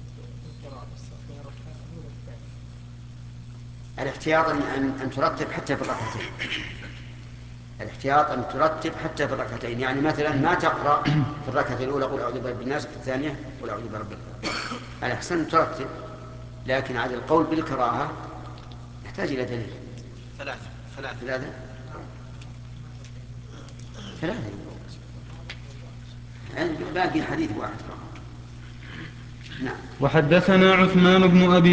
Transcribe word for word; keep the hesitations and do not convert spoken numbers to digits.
الاحتياط أن أن ترتب حتى في الركعتين. الاحتياط أن ترتب حتى في الركعتين، يعني مثلا ما تقرأ في الركعة الأولى قل أعوذ برب الناس، في الثانية قل أعوذ برب الفلق. الأحسن ترتب، لكن على القول بالكراهة يحتاج إلى دليل. ثلاثة ثلاثة ثلاثة ثلاثة يعني باقي حديث واحد فقط. نعم. وحدثنا عثمان بن أبي